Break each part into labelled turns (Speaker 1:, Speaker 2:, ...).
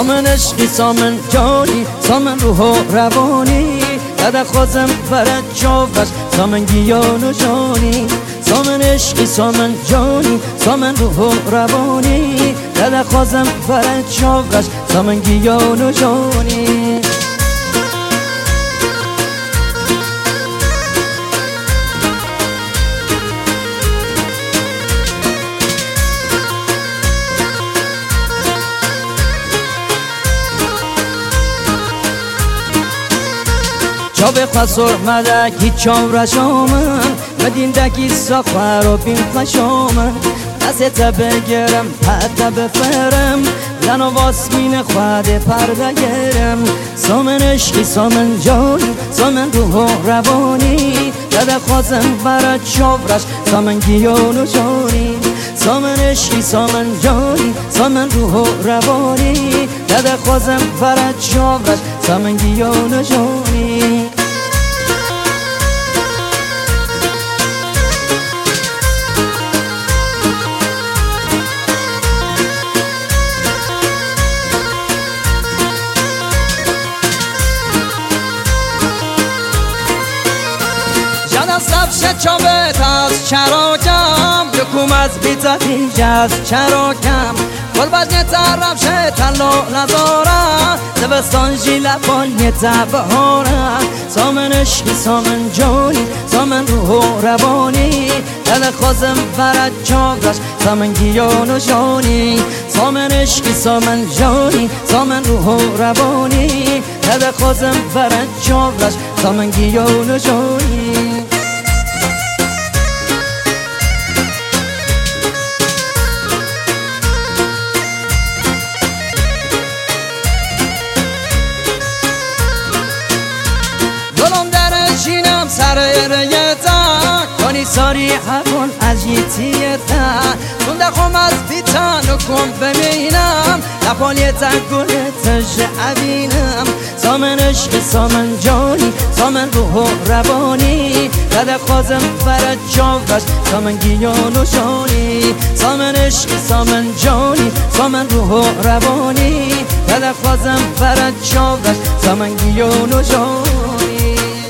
Speaker 1: سامن عشقی سامن جانی سامن روح و روانی دد خوزم فرد جوش سامن گیان و جانی سامن عشقی سامن جانی سامن روح و روانی دد خوزم فرد جوش سامن گیان و جانی جا به خسر مدکی چاورش آمن مدیندکی ساخور و بین خشامن دست بگرم حتی بفرم لنو واسمین خود پرده گرم سامن عشقی سامن جانی سامن روح و روانی دد خوازم برد چاورش سامن گیان و جانی سامن عشقی سامن جانی سامن روح و روانی دد خوازم برد چاورش سامن گیان و جانی سبشه چابت از چراکم یکم از بیتتیج از چراکم گل بجنه طرف شه تلو نزارم دبستان جیله پالیه تبهارم سامن عشقی سامن جانی سامن روح و روانی دل خوزم فرد چاورش سامن گیان و جانی سامن عشقی سامن جانی سامن روح و روانی دل خوزم فرد چاورش سامن گیان و جانی سر ریتا کنی ساری حقون از یتیتا تونده خوم از بیتان و کن ببینم لپالیتا گلت جعبینم سامن عشقی سامن جانی سامن روح و روانی دد خوازم فرد جاوش سامن گیان و جانی سامن عشقی سامن جانی سامن روح و روانی دد خوازم فرد جاوش سامن گیان و جانی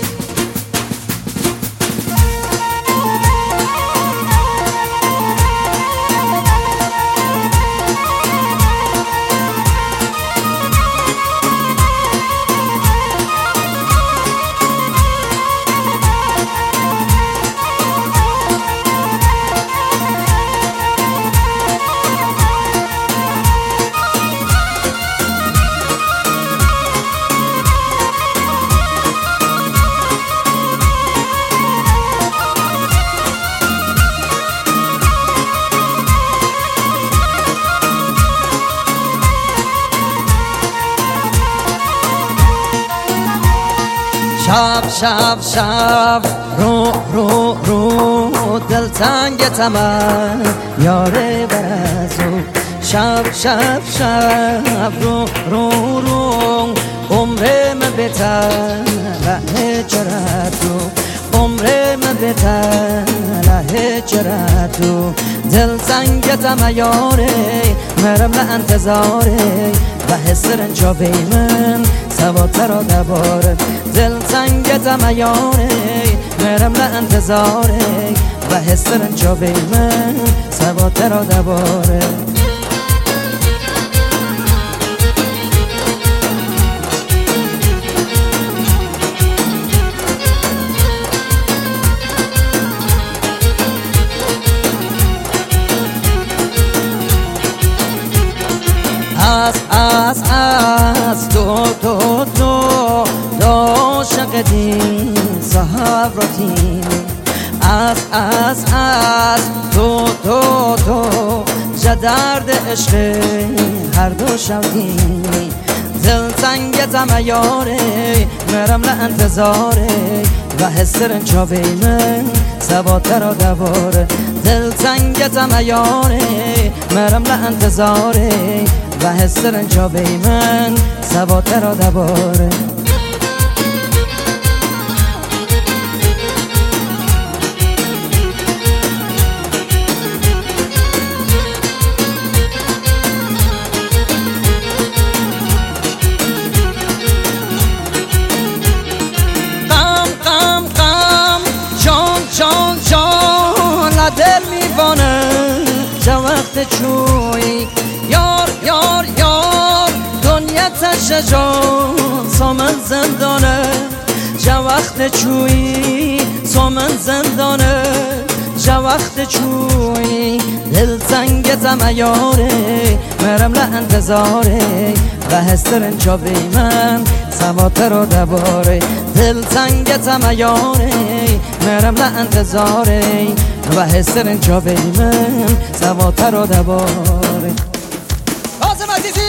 Speaker 1: شب شب رو دلتنگ تمام یاره برزو شب رو عمر من بتله چراتو عمر من بتله چراتو دلتنگ تمام یاره مرم لانتظاره و حسرن جابی من سوات را دباره دلتنگ تمیاره مرم لانتظاره و حسرن جابی من سوات را دباره از دو شقدین صحب را تینی از دو جدرد عشق هر دو شودینی دلتنگ تمیاره مرم لانتظاره و حسرن چابی من سوات را دواره دلتنگ تمیاره مرم لانتظاره و حسرن جابی من سوات را دواره چوی یار یار یار دنیا تشجان سامن زندانه جا وقت چوی سامن زندانه جا وقت چوی دل تنگتم یاره مرم لانتظاره و هسترن چابی من سواتر و دباره دل تنگتم یاره مرم لانتظاره و هسترن چابی من سواتر و دباره آزم عزیزی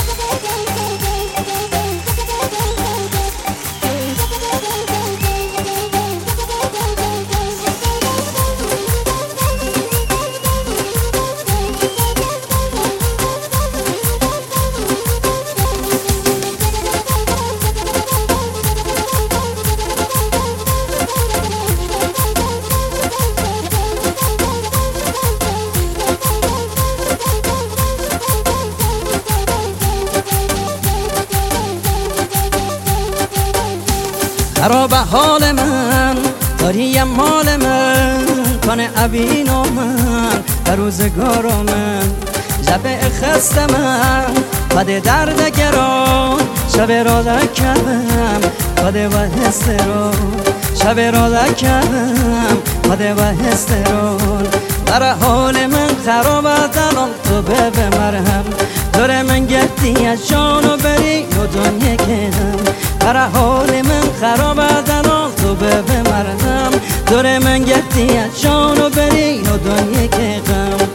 Speaker 1: خراب حال من داری مال من کنه اوین و من در روزگار من جبه خسته من بده درد گران شب را دکم بده و هستران شب را دکم بده و هستران در حال من خراب دلم تو به مرهم دور من گفتی از جانو بری و دنیا کدم در حال من خراب دلم تو به مرهم دور من گفتی از جانو بری و دنیا کدم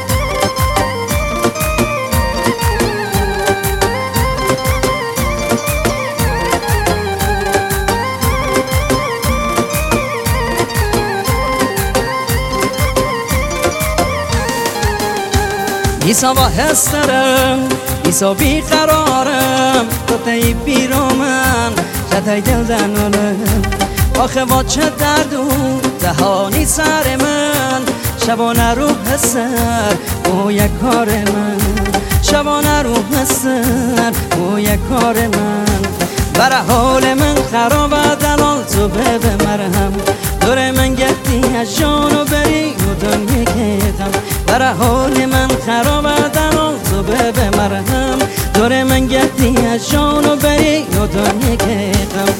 Speaker 1: ایسا با هسترم ایسا بیقرارم تو تایی بیرو من جتای دل دنانم آخه با چه دردون دهانی سر من شبانه رو هستر او یک کار من شبانه رو هستر او یک کار من بر حال من خراب دلال تو به مرهم دور من گفتی از جانو بری و دنیا کدم بر حال من خراب دلال تو به مرهم دور من گفتی از جانو بری و دنیا کدم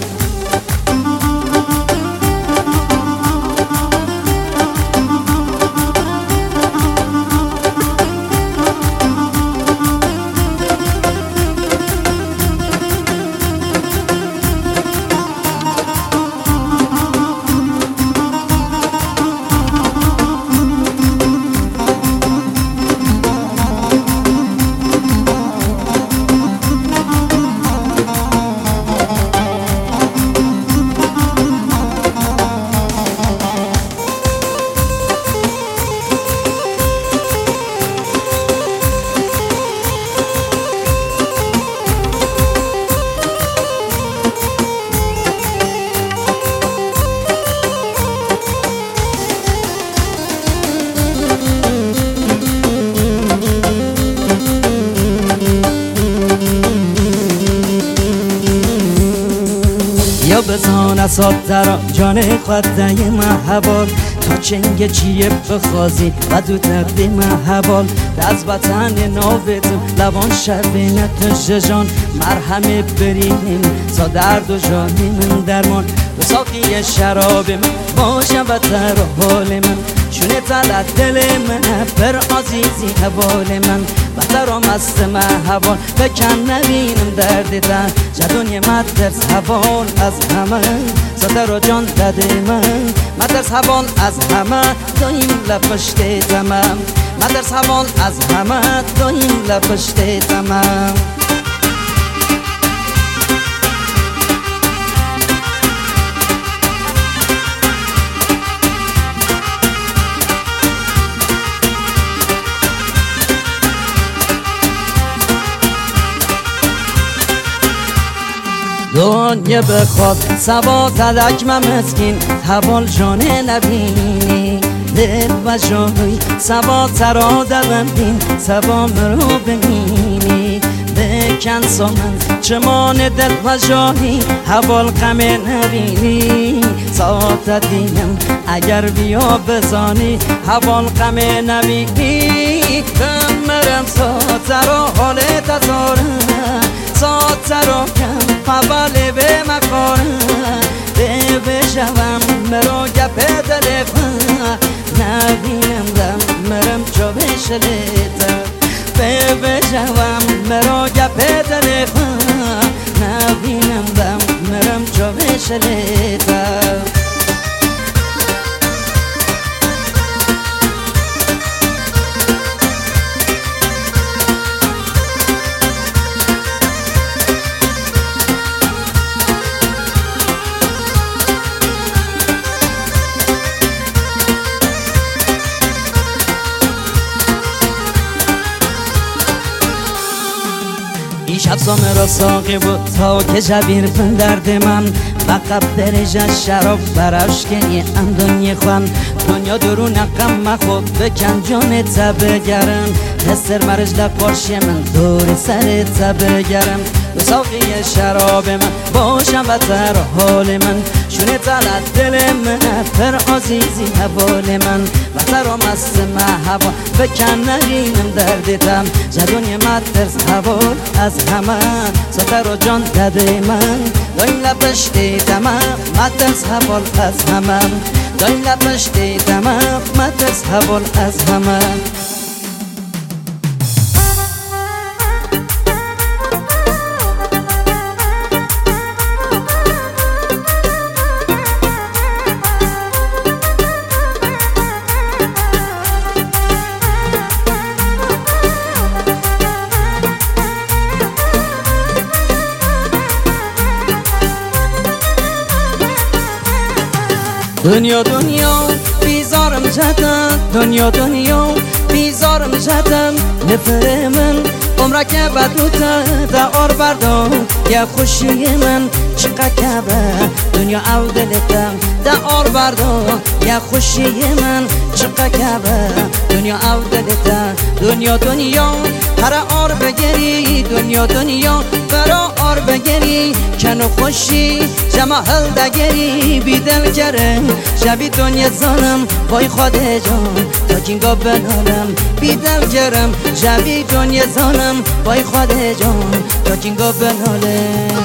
Speaker 1: یا بزان اساد در جان خدای محبال تا چنگ چیه بخوازی و دو تقدی محبال از وطن ناوتم لبان شبینه تشجان مرهم بریم تا درد و جانی من درمان تو ساقی شراب من باشه و تر حال من چونه تلت دل من پر عزیزی حوال من بطر و مست محبال بکن نبینم درد در جدونی مدرس حوال از همه زده رو جان داده من مدرس حوال از همه دایم لپشته تمام مدرس حوال از همه دایم لپشته تمام دنیا بخواد سوا تدک مسکین حوال جانه نبینی دل و جای سوا ترا دلم بین سوا مرو ببینی بکن سامن چمان دل و جایی حوال غم نبینی ساعت دینم اگر بیا بزانی هوان غم نبینی بمرم ساتر و حال تزارم ساتر و کم حواله به مکارم به بشوم مرا گپ تلفن نبینم دم مرم چو بشلیتم به بشوم مرا گپ تلفن نبینم دم مرم چو بشلیتم این شب سامه را ساقی بود تا که جبیر پن درد من بقب درجه شراب براش کنی اندونی خوان دنیا درون قم خوب بکن جان تبگرم هستر مرج لقارشی من دور سر تبگرم دو ساقی شراب من باشم و تر حال من شونه تلت دل من پر عزیزی حوال من و تر مست محبا بکن نرینم دردتم جدونی مدرس حوال از همه ساتر و جان دده من داین لبش دیدم مدرس حوال از همه داین لبش دیدم مدرس حوال از همه دنیا بیزارم جدم دنیا بیزارم جدم نفر من عمره که بدوته دعار بردم یه خوشی من چقه کبه دنیا او دلتم دعار بردم یه خوشی من چقه کبه دنیا او دلتم دنیا هر آر بگری دنیا برا آر بگری کنو خوشی جماهل دگری بیدل کرم شبی دنیا زانم بای خود جان تا جنگا بنالم بیدل کرم شبی دنیا زانم بای خود جان تا جنگا بنالم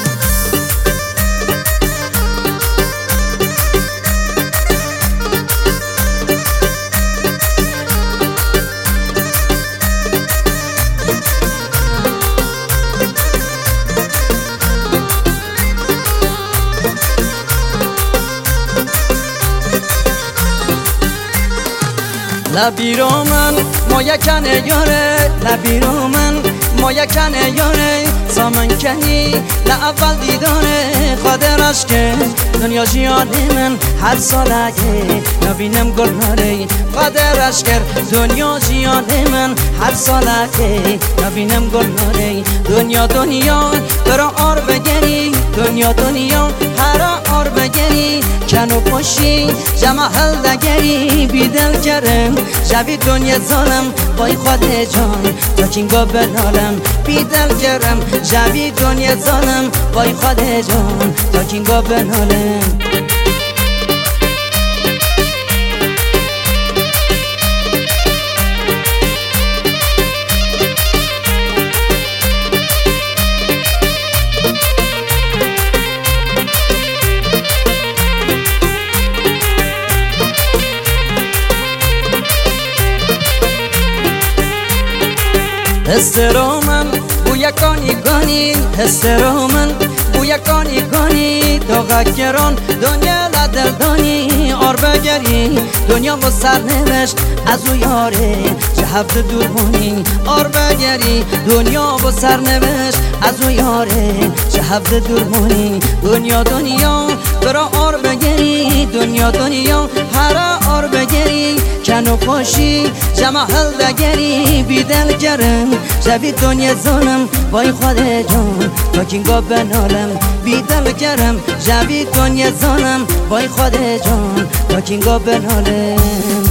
Speaker 1: لبیرو من مایکنه یاره لبیرو من مایکنه یاره سامن کنی لعول دیدانه خاطرش که دنیا جیانی من هر سالگه نبینم گلناره خاطرش که دنیا جیانی من هر سالگه نبینم گلناره دنیا برا آر بگری دنیا هر آر بگری کنو پشی جماهل دگری بیدل کرم شبی دنیا زانم بای خود جان تا چینگا بنالم بیدل کرم شبی دنیا زانم بای خود جان تا چینگا بنالم هسترو من بویا کانی هسترو من بویا کانی داغا کران دنیا لدردانی آر بگری دنیا با سرنوشت از او یاره چه هفته دور مونی آر بگری دنیا با سرنوشت از او یاره چه هفته دور مونی دنیا برا آر بگری دنیا هر آر بگری کنو پاشی جماهل دگری بیدل کرم شبی دنیا زانم بای خود جان تا کنگا بنالم بیدل کرم شبی دنیا زانم بای خود جان تا کنگا بنالم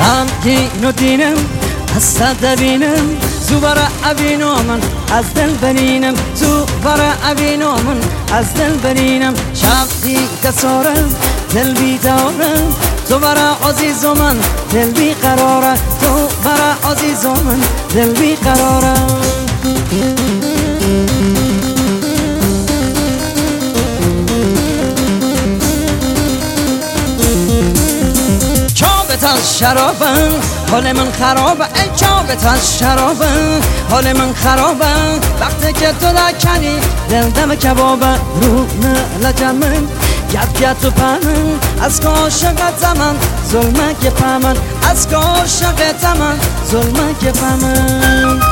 Speaker 1: دین و دینم از ببینم تو برا عبینو من از دل برینم تو برا عبینو من از دل برینم شب کسارم دل بیدارم تو برا عزیز من دل بی قراره تو برا عزیز من دل بی قراره چابت از شرابم حال من خرابه ای چابت از شرابه حال من خرابه وقتی که تو دکنی دل دم کبابه رو لجمن گپ تو پمن از عاشقت من ظلمک پمن از عاشقت من ظلمک پمن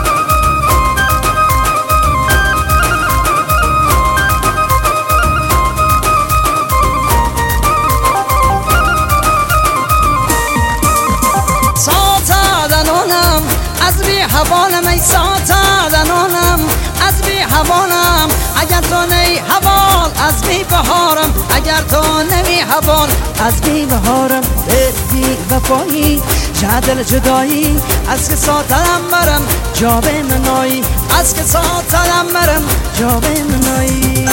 Speaker 1: ساتادنونم از بی حوالم ای ساتادنونم از بی حوالم اگر تو نی حوال از بی بهارم اگر تو نمی حوال از بی بهارم بی وفایی جدل جدایی از که ساتدم برم جا به منایی از که ساتدم برم جا به منایی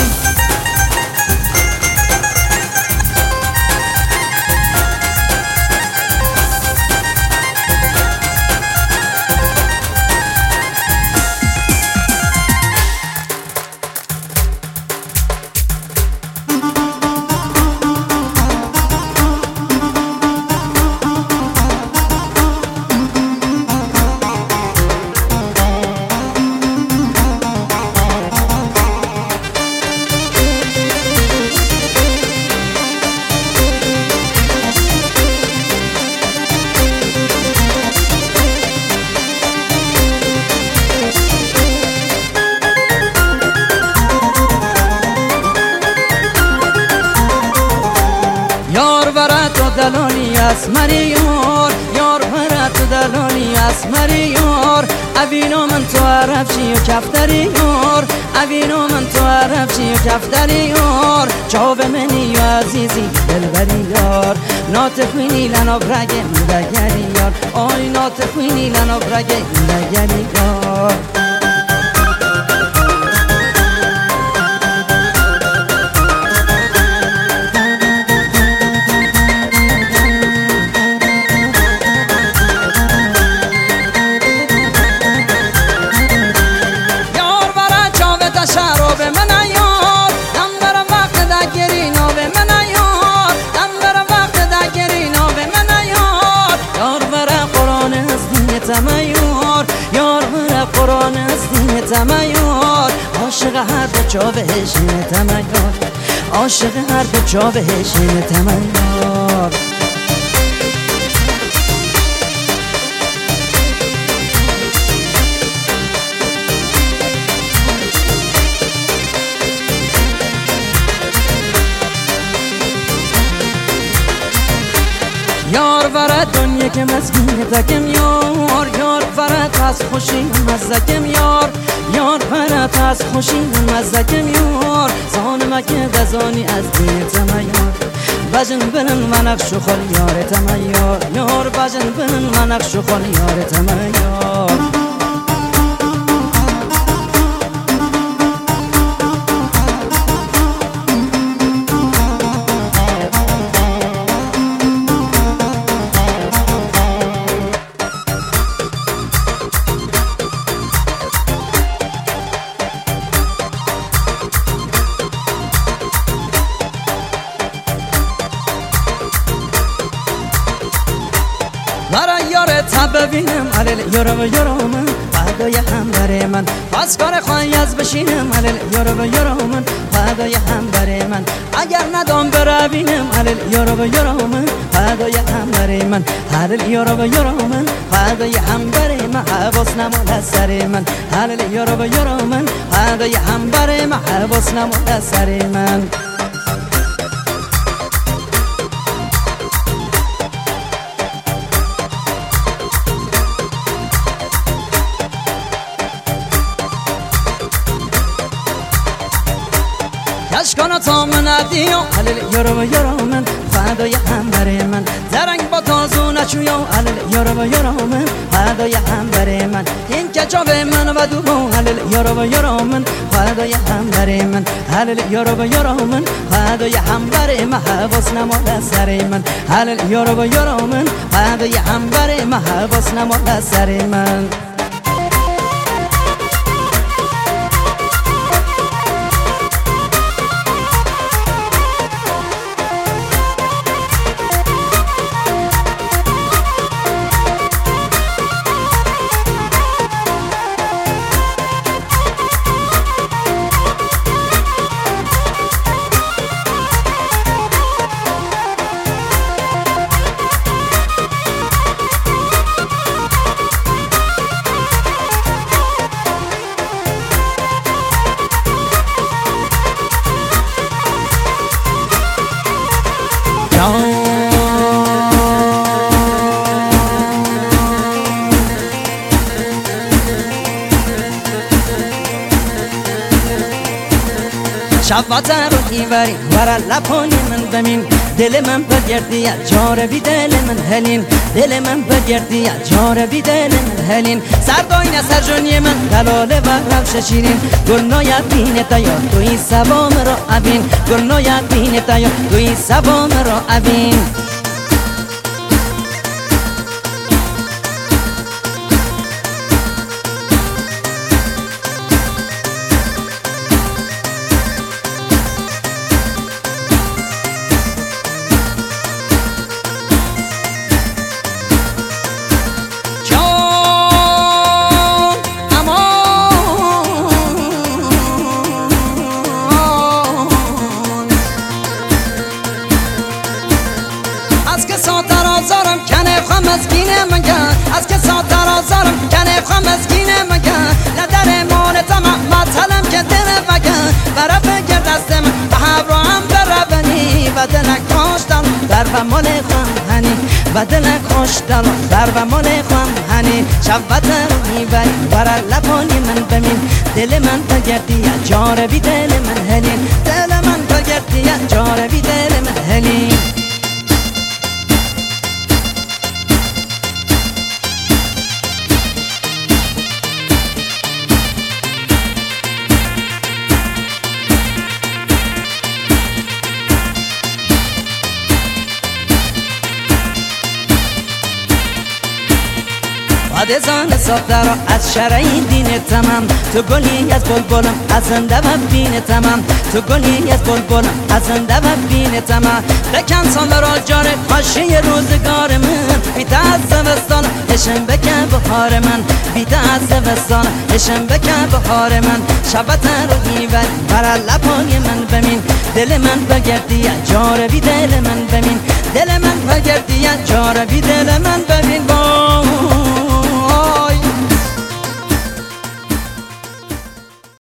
Speaker 1: یار برات دلونی از مریور یار برات دلونی از مریور ابینو من تو عرفشی و کفتری یار ابینو من تو عرفشی و کفتری یار جواب منی و عزیزی دلبری یار ناتخوینی لنا برگه مدگری یار آی ناتخوینی لنا برگه مدگری یار شراب من یار دم برم وقت دگری ناب من یار دم برم وقت دگری ناب من یار یار برم قرآن از دین تمیار یار برم قرآن از دین تمیار عاشق هر بچا بهشین تمیار عاشق هر بچا بهشین تمیار یار ورد دنیا که مسکین تکم یار یار ورد از خوشی مزدکم یار یار ورد از خوشی مزدکم یار زانم که دزانی از دین تمیار بجن بنن منقش و خال یار تمیار یار بجن بنن منقش و خال یار تمیار برای یارت ببینم علیل یارو یارو من فدای هم بره من پس کار خواهی از بشینم علیل یارو من فدای هم بره من اگر ندام بروینم علیل یارو من فدای هم بره من علیل یارو من فدای هم بره من حواس نمال از سر من علیل یارو من فدای هم بره من حواس نمال از سر من اشکانا تا من ادیو حلیل یارو من فدای هم بره من درنگ با تازون چویا علل یارو یارو من هدای هم بر من این کچاب من و دو علل یارو من هدای هم بر من علل یارو من هدای هم بر من حواس نمال سر من علل یارو من هدای هم بر من حواس نمال سر من شبات رو ایوری ورا لپانی من بمین دل من بگردی جار بی دل من هلین دل من بگردی جار بی دل من هلین سرداین سر جونی من دلاله و روش شیرین گلنایت بین تایا توی سبام رو ابین گلنایت بین تایا توی سبام رو ابین از که ساتر آزارم کنه خم مسکینه مگه نداره مال تمام مطلم که دل مگه برا بگیر دستم به هم برا بنی و دلک خوشتم در و مال خم هنی و دلک خوشتم در و مال خم هنی شبت رو میبری برا لپانی من بمین دل من بگردی جار بی دل من هلین دل من بگردی جار بی دل من هلین زان صدر از شرعی دین تمام تو گلی از بلبلم از زنده و بین تمام تو گلی از بلبلم از زنده و بین تمام بکن سامرا جار خاشی روزگار من بیتا از زمستان اشم بکن بخار من بیتا از زمستان اشم بکن بخار من شبت رو ایول برا لپای من بمین دل من بگردی جار بی دل من بمین دل من بگردی جار بی دل من بمین